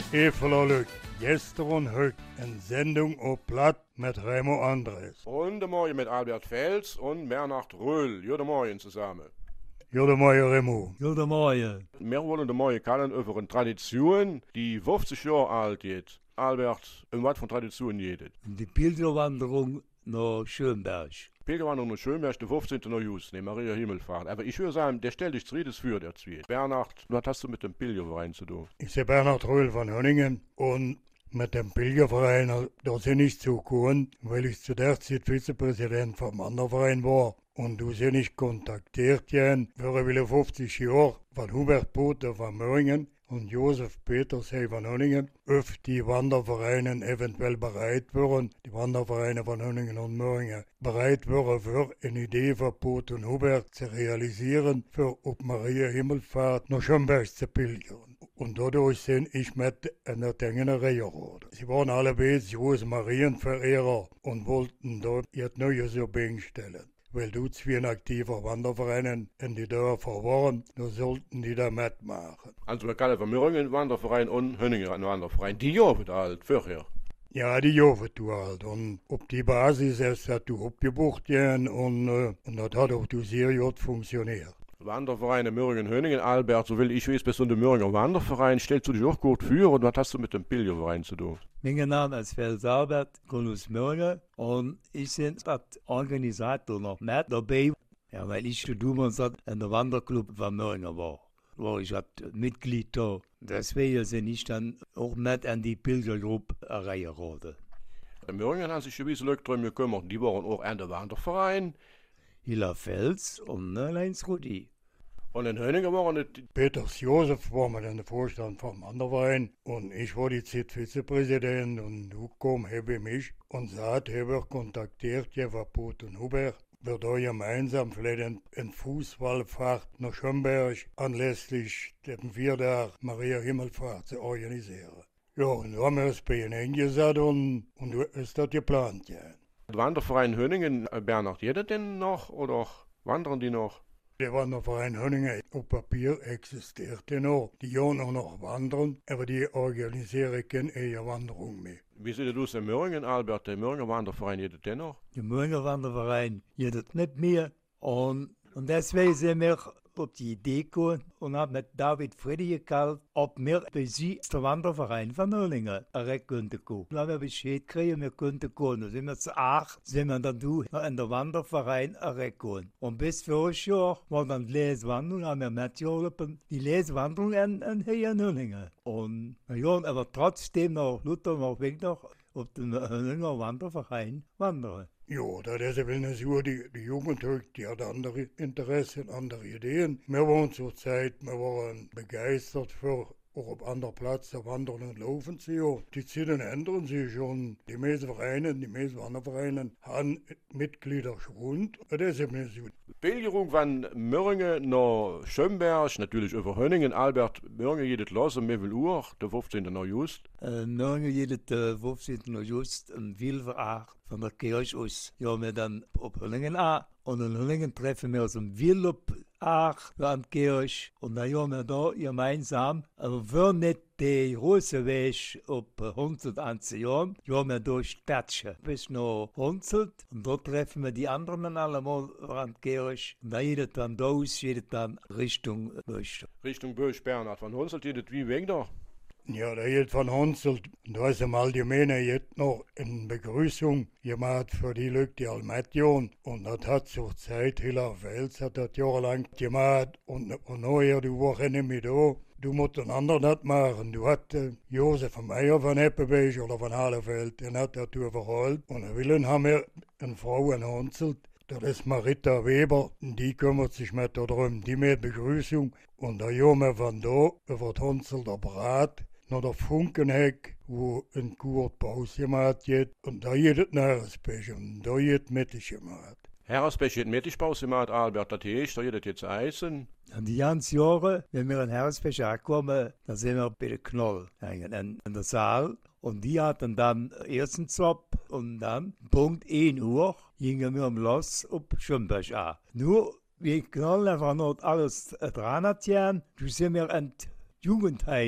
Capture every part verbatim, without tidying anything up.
Eveler Lück, gestern und heute eine Sendung auf Platt mit Remo Andres. Und morgen mit Albert Fels und Bernhard Röhl. Guten Morgen zusammen. Guten Morgen, Remo. Guten Morgen. Wir wollen den Morgen kennen über eine Tradition, die fünfzig Jahre alt ist. Albert, um was von Tradition geht es? Die Pilgerwanderung nach Schönberg. Pilgerwanderung nach Schönberg, der fünfzehnten August, ne Maria Himmelfahrt. Aber ich würde sagen, der stellt dich zu Riedes für, der Zwiet. Bernhard, was hast du mit dem Pilgerverein zu tun? Ich bin Bernhard Röhl von Hönningen und mit dem Pilgerverein, da sind ich zugekommen, weil ich zu der Zeit Vizepräsident vom Wanderverein war. Und du sie nicht kontaktiert haben, für viele fünfzig Jahre von Hubert Poter von Möhringen und Josef Peters von Hönningen, ob die Wandervereine eventuell bereit wären, die Wandervereine von Hönningen und Möhringen, bereit wären, für eine Idee von Poter und Hubert zu realisieren, für ob Maria Himmelfahrt nach Schönberg zu pilgern. Und dadurch sind ich mit in der Tengenerei geworden. Sie waren alle große Marienverehrer und wollten dort ihr neues so stellen. Weil du zwei ein aktiver Wanderverein in die Dörfer waren, da sollten die da mitmachen. Also wir können von Möhringen Wanderverein und Hönningen Wanderverein. Die Jahre alt, vorher. Ja, die Jahre du halt. Und auf die Basis ist das du abgebucht und, äh, und das hat auch du sehr gut funktioniert. Wandervereine Möhringen, Hönningen, Albert, so will ich weiß, bist du der Möhringer Wanderverein, stellst du dich auch gut für und was hast du mit dem Pilgerverein zu tun? Mein Name ist Fels Albert, komme aus Möhringen und ich bin als Organisator noch mit dabei, ja, weil ich damals in der Wanderclub von Möhringen war, wo ich Mitglied da. Deswegen bin ich dann auch mit an die Pilgergruppe reingeraten. Die Möhringen haben sich ein bisschen darum gekümmert, die waren auch an der Wanderverein. Hilla Fels und Heinz Rudi. Und in Hönningen waren es... Peters Josef war mit in der Vorstand vom Wanderverein und ich war die Zeit Vizepräsident und du komm, habe mich und sagt, habe kontaktiert, Jeva Pot und Hubert, wir da gemeinsam vielleicht eine Fußballfahrt nach Schönberg anlässlich dem Viertag Maria Himmelfahrt zu organisieren. Ja, und da haben wir es bei ihnen eingesetzt und, und ist das geplant, ja. Der Wanderverein Hönningen, Bernhard, jeder denn noch oder wandern die noch? Der Wanderverein Hönningen auf Papier existiert noch. Die gehen auch noch wandern, aber die organisieren keine eher Wanderung mehr. Wie sieht es aus in Möhringen, Albert? Der Möhringer Wanderverein, jeder denn noch? Der Möhringer Wanderverein jedet nicht mehr und, und deswegen sind wir auf die Idee gekommen und haben mit David Freddy gekauft, ob wir bei sie der Wanderverein von Möhringen rein könnten gehen. Dann haben wir Bescheid gekriegt, wir könnten gehen. Dann sind wir zu acht, sind wir dann du in der Wanderverein rein gehen. Und bis voriges Jahr war dann die Leswanderung, haben wir mitgeholfen, die Leswanderung in, in, hier in Möhringen. Und ja, aber trotzdem noch, Luther noch weg noch, auf den Möhringer Wanderverein wandern. Ja, das ist eben so, die, die Jugend, die hat andere Interessen, andere Ideen. Wir waren zur Zeit, wir waren begeistert für auch auf anderen Plätzen wandern und laufen zu gehen. Die Zeiten ändern sich schon. Die meisten Vereine, die meisten Wandervereine haben Mitglieder schon. Das ist eben so. Pilgerung von Möhringen nach Schönberg, natürlich über Hönningen, Albert, Möhringen geht los um wie viel Uhr, der fünfzehnten August. Äh, Möhringen geht der fünfzehnten August um viel vor acht von der Kirche aus. Ja, wir dann auf Hönningen an und in Hönningen treffen wir uns um viel auf acht an die Kirche und dann haben wir da gemeinsam, aber wir nicht die große Weg auf hundertzwanzig Jahren, haben wir durch Städtchen bis nach Hunzelt und dort treffen wir die anderen allemal an die Kirche und dann geht dann da aus, geht dann Richtung Bösch. Richtung Bösch, Bernhard. Von Hunzelt geht es wie weg da? Ja, da geht von Hunzelt, da ist im Allgemeinen jetzt noch eine Begrüßung gemacht für die Leute, die all mitgehen. Und das hat zur Zeit, Hilla Fels hat das jahrelang gemacht und, und nachher, du warst nicht mehr da. Du musst einen anderen das machen. Du hast äh, Josef Meier von Eppenbeek oder von Halefeld, den hat das überholt. Und in Willen haben wir eine Frau in Hunzelt. Das ist Marita Weber, die kümmert sich mit darum, die mit Begrüßung. Und da haben wir von da über die Hunzelter Brat nach der Funkenheck, wo ein Kurt Pause gemacht wird. Und da geht es Nachrispech und da geht Mittig gemacht. Herresbech hat Mittigpause gemacht, Albert, das heißt, da geht es jetzt Eisen. Und die ganzen Jahre, wenn wir in Herresbech ankommen, dann sind wir bei der Knoll in, in der Saal. Und die hatten dann ersten Job und dann, Punkt ein Uhr, gingen wir um los auf Schönberg an. Nur, wir Knoll einfach noch alles dran hatten, du sind wir in Jugendheim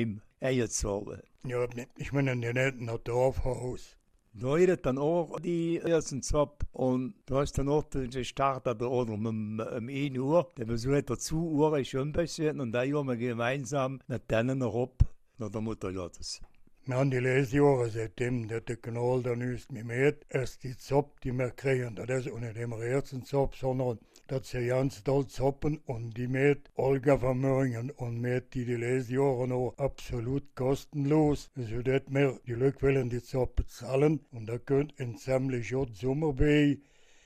Eier zu haben. Ja, ich meine, die nicht nach Dorfhaus. Da hat dann auch die ersten Zop und da ist dann auch der Start oder um, um, um ein Uhr. Der Besuch dazu Uhr ist schon ein bisschen und da haben wir gemeinsam mit denen noch ab nach der Mutter Gottes. Wir haben die Lesjahre seitdem, dass der Kanal dann ist mit mir, erst die Zop, die wir kriegen, das ist nicht immer ersten Zop, sondern das sind ganz toll Zoppen und die mit Olga von Möringen und mit die die Lesjahre noch absolut kostenlos, so dass wir die Leute wollen die Zoppen zahlen und da könnt in ziemlich schon Sommer bei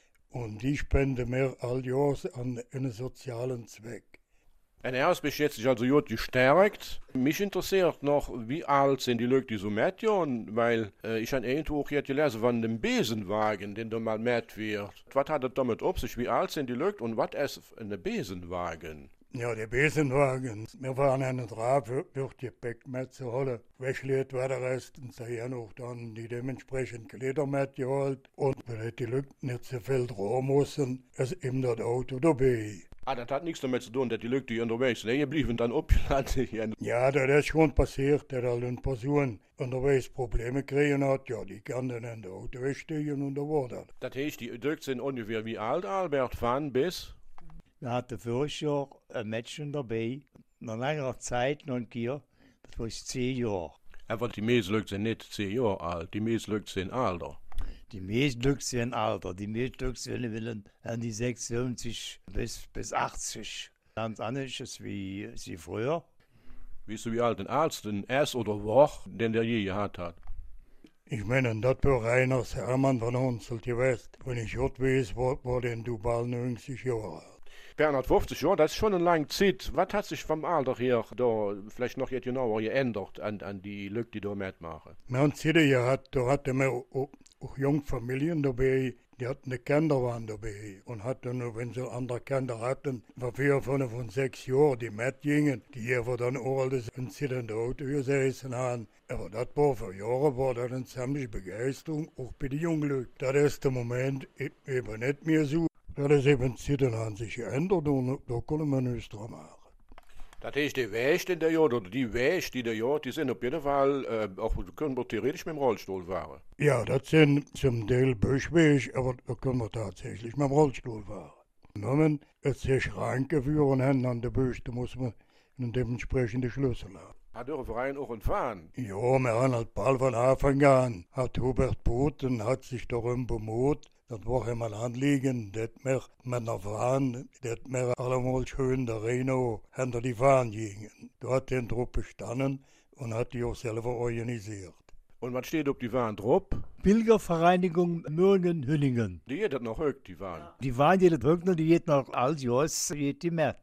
und die spenden wir all Jahr an einen sozialen Zweck. En erst bist jetzt sich also gut gestärkt. Mich interessiert noch, wie alt sind die Leute, die so mitgehen, weil äh, ich habe irgendwo auch jetzt gelesen von dem Besenwagen, den da mal mit wird. Was hat das damit auf sich? Wie alt sind die Leute und was ist ein Besenwagen? Ja, der Besenwagen. Wir waren einen drauf, wird Gepäck mitzuholen. Wegschlägt war der Rest und sie haben auch dann die dementsprechend Kleider mitgeholt. Und weil die Leute nicht so viel drauf mussten, ist eben das Auto dabei. Ah, das hat nichts damit zu tun, dass die Leute, die unterwegs sind, die blieben dann abgeladen hier. Ja, das ist schon passiert, dass halt eine Person unterwegs Probleme kriegen hat. Ja, die kann dann in das Auto wegsteigen und da war das. Das heißt, die Leute sind ungefähr wie alt, Albert, van bis? Wir hatten vorher Jahr ein Mädchen dabei, nach längerer Zeit noch ein Jahr, das war zehn Jahre. Aber die meisten Leute sind nicht zehn Jahre alt, die meisten Leute sind älter. Die meisten Leute sind älter, die meisten Leute sind an die sechsundsiebzig bis, bis achtzig. Ganz anders ist wie sie früher. Weißt du, wie alt ein Arzt denn ist oder war, den der je gehabt hat? Ich meine, das war Reiners Hermann von Hunzelt gewesen. Wenn ich heute weiß, war, war denn du bald neunzig Jahre alt. Bernhard, fünfzig Jahre, das ist schon eine lange Zeit. Was hat sich vom Alter her da vielleicht noch jetzt genauer geändert an, an die Leute, die da mitmachen? Wir haben Zeiten gehabt, da hatten wir auch, auch junge Familien dabei, die hatten die Kinder waren dabei und hatten, wenn sie andere Kinder hatten, von vier, fünf und sechs Jahren, die mitgingen, die aber dann auch alles in sitzenden Auto gesessen haben. Aber das war für Jahre war das eine ziemliche Begeisterung, auch bei den jungen Leuten. Das ist im Moment eben nicht mehr so. Das ist eben, die Zeiten haben sich geändert und da können wir nichts dran machen. Das heißt, die Wäsche in der Jahr, oder die Wäsche, die der Jahr, die sind auf jeden Fall, äh, auch können wir theoretisch mit dem Rollstuhl fahren. Ja, das sind zum Teil Büschweg, aber da können wir tatsächlich mit dem Rollstuhl fahren. Wir haben jetzt hier Schranke führen haben an der Büsch, da muss man einen dementsprechenden Schlüssel haben. Hat der Verein auch einen Fahren? Ja, wir haben halt bald von Anfang an, hat Hubert Boten, hat sich darum bemüht, das war immer ein Anliegen, dass wir mit einer Fahne, dass wir allemal schön der Reno hinter die Fahne gingen. Da hat den Trupp bestanden und hat die auch selber organisiert. Und was steht auf die Fahne drauf? Pilgervereinigung Mürgen-Hünningen. Die geht das noch hoch, die Fahne. Die waren die das noch, die geht noch als Jahr, geht die mit.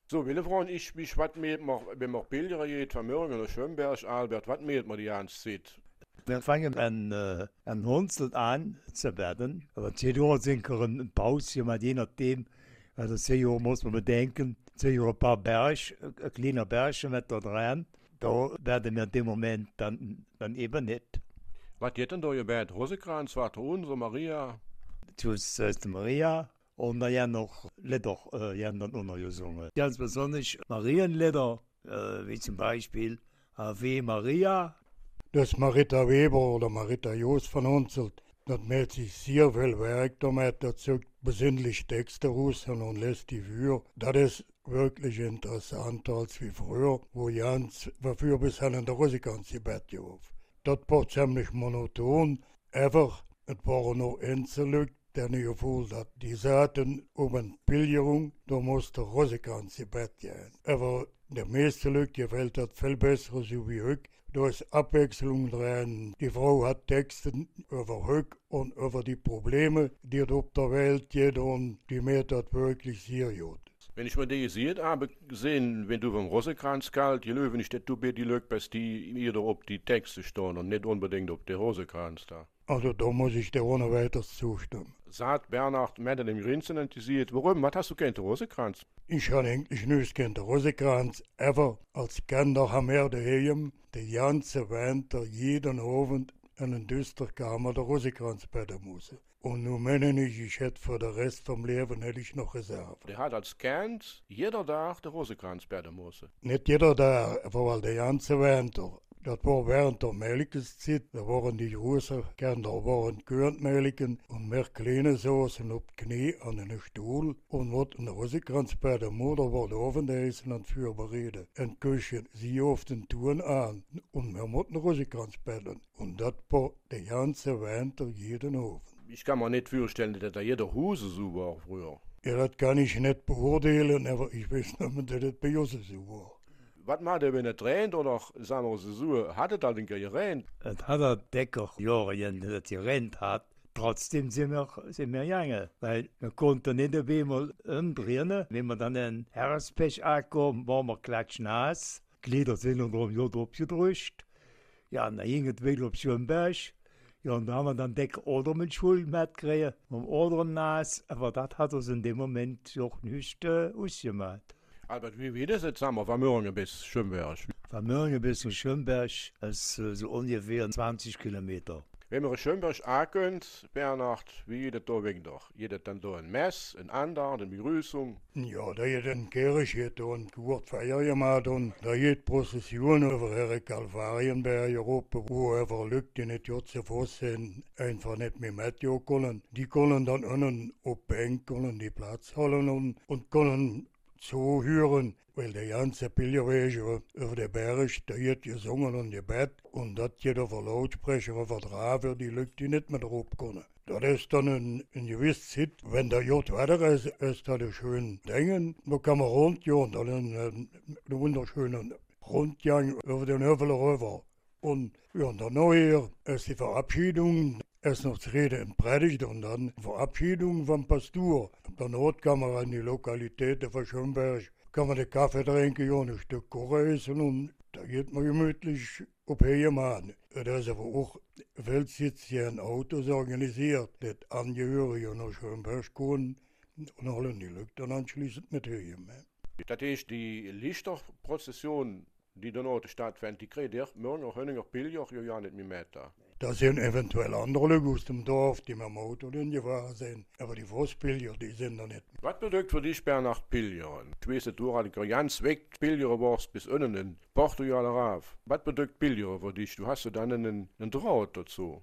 So, Willefrauen, ich mich, was mir noch, wenn man Bilder geht, von Mürgen oder Schönberg, Albert, was mir man die ganze Zeit? Wir fangen an, äh, an Hunzel an zu werden. Aber zehn Uhr sind wir ein Pause, je nachdem. Also zehn Uhr muss man bedenken, zehn Uhr ein paar Berge, ein kleiner Berg mit da dran. Da werden wir in dem Moment dann, dann eben nicht. Was geht denn da ihr Bett? Rosekranz, Vater Unser, Maria? Tschüss, heißt Maria. Und dann ja noch Lieder, äh, ja dann auch noch gesungen. Ganz besonders Marienlieder, äh, wie zum Beispiel Ave Maria. Das Marita Weber oder Marita Joos von Hunzelt, das meldet sich sehr viel Werk damit, dazu besinnlich Texte raus und lässt die für. Das ist wirklich interessanter als wie früher, wo Jans, wofür bis an der Rosekanz Bett auf. Das war ziemlich monoton, einfach, es waren noch Einzelne, der nicht gefühlt hat. Die sagten, um eine Pilgerung, da muss der Rosekanz Bett gehen. Aber der meiste Leute gefällt das viel besser, so wie heute. Da ist Abwechslung drin. Die Frau hat Texte über Höck und über die Probleme, die es auf der Welt gibt, und die mir das wirklich sehr gut. Wenn ich mir die gesehen habe, gesehen, wenn du vom Rosekranz kalt, die Löwen nicht, du bist die Leute, bis die wieder auf die Texte stehen und nicht unbedingt auf der Rosekranz da. Also da muss ich dir ohne weiteres zustimmen. Sagt Bernhard mit dem Grinsen entisiert, warum, was hast du keinen Rosekranz? Ich habe eigentlich nicht keinen Rosekranz, aber als Kinder haben wir daheim den ganzen Winter jeden Abend in eine düstere Kammer der Rosekranz beten müssen. Und nun meine ich, ich hätte für den Rest vom Leben hätte ich noch Reserve. Der hat als Kind jeder Tag den Rosekranz beten müssen. Nicht jeder Tag, aber der ganze Winter. Das war während der Melkeszeit, da waren die großen Kinder waren Körnmelken und wir Kleine saßen auf die Knie an einem Stuhl und wurden Rosekranz bei der Mutter war da Abendessen und für bereden. In der Küche, sie auf den Touren an und wir mussten Rosekranz beten. Und das war der ganze Winter jeden Abend. Ich kann mir nicht vorstellen, dass da jeder Huse so war früher. Ja, das kann ich nicht beurteilen, aber ich weiß nicht, dass das bei uns so war. Was macht er, wenn er tränt oder, sagen wir so, hat er da den gerannt? Das hat der Decker Jahre, das gerannt hat. Trotzdem sind wir, sind wir gegangen, weil wir konnten nicht einmal umdrehen. Wenn wir dann in Herbstpech ankommen, waren wir klatschnass. Die Glieder sind uns um Jod abgedrückt. Ja, und dann ging es wieder auf Schönberg. Ja, und da haben wir dann Decker oder mit Schuld mitgekriegt, mit dem anderen nass. Aber das hat uns in dem Moment auch nicht äh, ausgemacht. Albert, wie wird das jetzt, sagen wir, von Mürgen bis Schönberg? Von Mürgen bis zu Schönberg ist äh, so ungefähr zwanzig Kilometer. Wenn man in Schönberg ankommt, Bernhard, wie geht das da weg doch? Geht das dann da ein Mess, ein Ander, eine Begrüßung? Ja, da geht ein Kirche und gut Feier gemacht und da geht Prozession über Herr Kalvarienberg Europa, wo einfach Leute, die nicht jetzt so sind, einfach nicht mehr mitgehen können. Die können dann unten auf Bänken und die Platz holen und, und können zuhören, weil der ganze Pilgerweg über den Berg, da wird gesungen und gebet und das geht auf der Lautsprecher auf der Trave, die Leute, die nicht mehr drauf können. Das ist dann ein, ein gewisses Zeit, wenn der Jod weiter ist, ist das ein schönes Ding, da kann man rundgehen, dann ein, ein, ein wunderschönen Rundgang über den Hövel rüber. Und ja, und dann nachher ist die Verabschiedung, erst noch die Rede in Predigt und dann Verabschiedung vom Pastor. Danach kann man an die Lokalitäten von Schönberg, kann man den Kaffee trinken und ein Stück Kuchen essen und da geht man gemütlich auf Hegemann. Da ist aber auch Weltsitz hier in Autos organisiert, dass Angehörige nach Schönberg kommen und holen die Leute dann anschließend mit Hegemann. Das ist die Lichterprozession, die dann heute stattfindet, die kriegt ihr morgen auch Hönninger Pilger ja nicht mehr mit da. Da sind eventuell andere Leute aus dem Dorf, die mit dem Auto hingefahren sind. Aber die Forstpilger, die sind da nicht. Was bedeutet für dich Bernhard Pilger? Ich weiß nicht, du hast ganz weg Pilger warst bis innen in Portugal rauf. Was bedeutet Pilger für dich? Du hast ja dann einen, einen Draht dazu.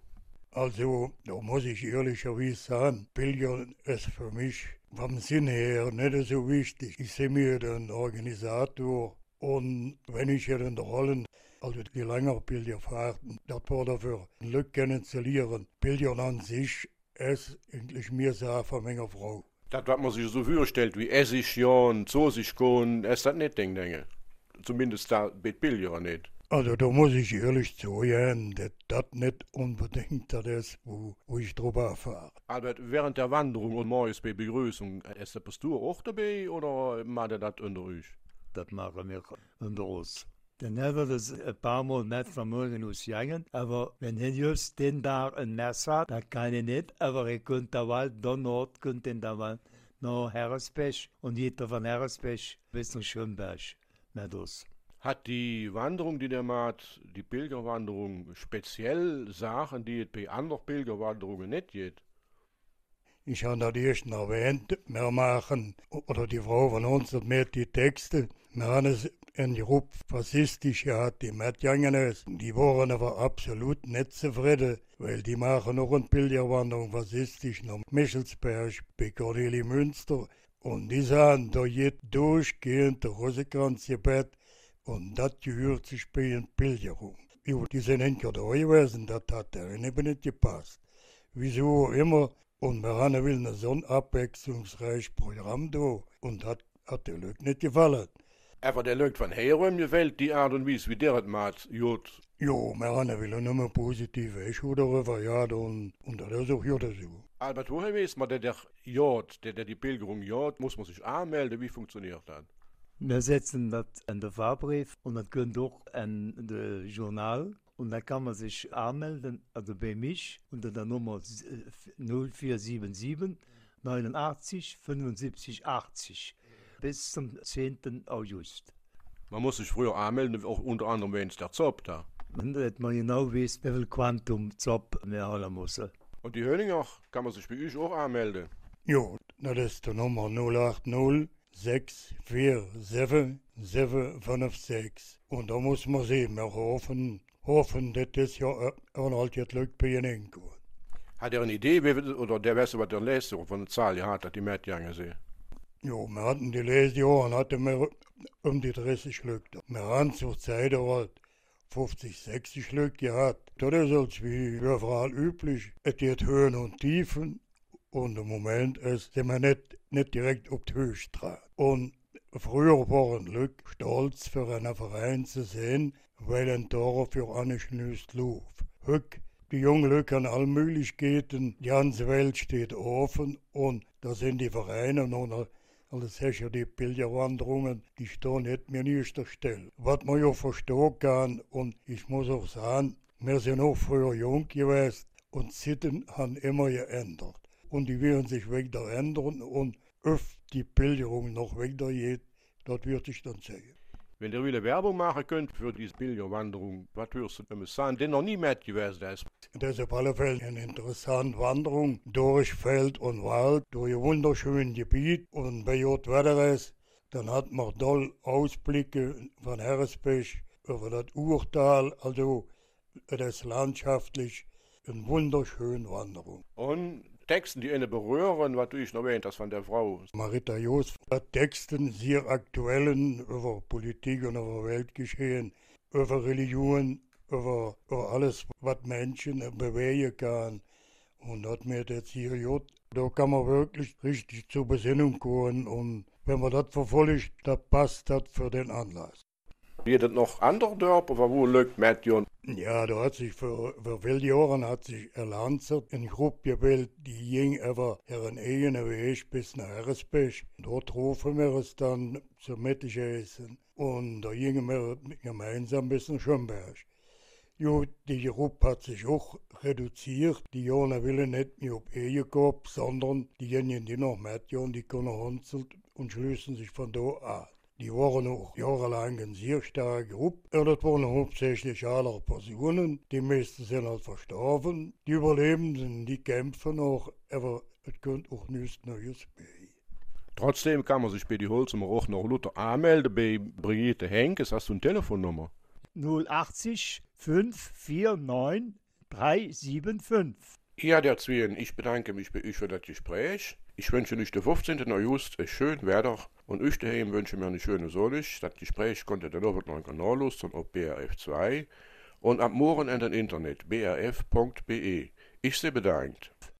Also, da muss ich ehrlicherweise sagen, Pilger ist für mich vom Sinn her nicht so wichtig. Ich sehe mir den Organisator und wenn ich hier in der Rolle, also die längere Pilgerfahrten, das war dafür Leute kennenzulernen. Pilgern an sich ist eigentlich mir sehr von meiner Frau. Das, was man sich so vorstellt, wie Essig ja und so sich gehen, ist das nicht, denke ich. Zumindest da mit Pilger nicht. Also da muss ich ehrlich zugeben, dass das nicht unbedingt das ist, wo, wo ich drüber fahre. Albert, während der Wanderung und morgens bei Begrüßung, ist der Pastor auch dabei oder macht er das unter euch? Das machen wir unter uns. Dann haben wir das ein paar Mal nicht von morgen aus gegangen, aber wenn er just den Tag ein Mess hat, dann kann er nicht, aber er könnte da mal, dort könnte er da mal nach Herrespech und jeder von Herrespech bis nach Schönberg mit uns. Hat die Wanderung, die der macht, die Pilgerwanderung, speziell Sachen, die es bei anderen Pilgerwanderungen nicht geht? Ich habe das erst erwähnt, wir machen, oder die Frau von uns hat mir die Texte, wir haben es in Gruppe faschistisch gehabt, die mitgegangen ist. Die waren aber absolut nicht zufrieden, weil die machen noch eine Pilgerwanderung faschistisch nach Michelsberg bei Cornelie Münster. Und die sagen, da geht durchgehend der Rosenkranzgebet und das gehört sich bei einer Pilgerung. Jo, die sind hinter da gewesen, das hat denen eben nicht gepasst. Wieso immer. Und wir haben will so ein abwechslungsreiches Programm da. Und das hat den Leuten nicht gefallen. Aber der Leute von Herum gefällt die Art und Weise, wie der es macht, gut. Jo, wir haben will nur positive Echo darüber, ja, und, und das ist auch gut so. Albert, woher weiß man, der der Jod, der, der die Pilgerung Jod, muss man sich anmelden, wie funktioniert das? Wir setzen das in den Fahrbrief und das kommt auch in das Journal. Und da kann man sich anmelden, also bei mich, unter der Nummer null vier sieben sieben neunundachtzig fünfundsiebzig achtzig bis zum zehnten August. Man muss sich früher anmelden, auch unter anderem, wenn es der Zopp da. Und damit man genau weiß, wie viel Quantum Zopp wir holen müssen. Und die Höninger kann man sich bei euch auch anmelden? Jo, das ist die Nummer null acht null sechs vier sieben sieben fünf sechs. Und da muss man sehen, wir hoffen, hoffen, dass das ja auch halt jetzt Leute bei ihnen hinkommen. Hat er eine Idee, wie, oder der weiß, was der Leser von der Zahl hat, dass die mitgegangen sind? Jo, wir hatten die Lesjahre, hatten wir um die dreißig Leute. Wir haben zur Zeit halt fünfzig, sechzig Leute gehabt. Das ist als wie überall üblich. Es geht Höhen und Tiefen. Und im Moment ist, sind wir nicht, nicht direkt auf die Höchststraße. Und früher waren Leute stolz, für einen Verein zu sehen, weil ein Tor für eine Schnüst lief. Heute, die jungen Leute haben alle Möglichkeiten, die ganze Welt steht offen und da sind die Vereine und alles sicher die Pilgerwanderungen, die stehen nicht mehr an erster Stelle. Was man ja verstehen kann, und ich muss auch sagen, wir sind auch früher jung gewesen und Sitten haben immer geändert. Und die werden sich wieder ändern und öfter die Pilgerung noch wieder geht, das wird sich dann sehen. Wenn ihr wieder Werbung machen könnt für diese Pilgerwanderung, was würdest du damit sagen, der noch nie mit gewesen ist? Das ist auf alle Fälle eine interessante Wanderung durch Feld und Wald, durch ein wunderschönes Gebiet. Und bei Jod Wetter ist, dann hat man toll Ausblicke von Herrespech über das Urtal. Also das ist landschaftlich eine wunderschöne Wanderung. Und Texten, die eine berühren, was du ich noch erwähnt hast von der Frau. Marita Jos hat Texten sehr aktuellen über Politik und über Weltgeschehen, über Religion, über, über alles, was Menschen bewegen kann. Und hat mir jetzt hier gut, da kann man wirklich richtig zur Besinnung kommen. Und wenn man das verfolgt, da passt das für den Anlass. Wird das noch andere Dörfer, wo Leute mitgehen? Ja, da hat sich für, für viele Jahre hat sich erlanzert eine Gruppe gebildet, die ging über ihren eigenen Weg bis nach Herrespech. Dort rufen wir es dann zum Mittagessen und da gingen wir gemeinsam bis nach Schönberg. Jo, die Gruppe hat sich auch reduziert. Die Jahre wollen nicht mehr auf Ehe gehen, sondern diejenigen, die noch mitgehen, die können hunzeln und schließen sich von da an. Die waren auch jahrelang eine sehr starke Gruppe. Und das waren hauptsächlich alle Personen. Die meisten sind halt verstorben. Die Überlebenden, die kämpfen noch, aber es kommt auch nichts Neues bei. Trotzdem kann man sich bei die Holzumer auch noch Luther anmelden bei Brigitte Henkes. Hast du eine Telefonnummer? null achtzig fünf vier neun drei sieben fünf. Ja, der Zwien, ich bedanke mich bei euch für das Gespräch. Ich wünsche euch den fünfzehnten August ein schönes Wetter und euch daheim wünsche mir eine schöne Sonne. Das Gespräch konnte ihr dann auf dem Kanal hören auf B R F zwei und ab morgen in den Internet b r f punkt b e. Ich sehe bedankt.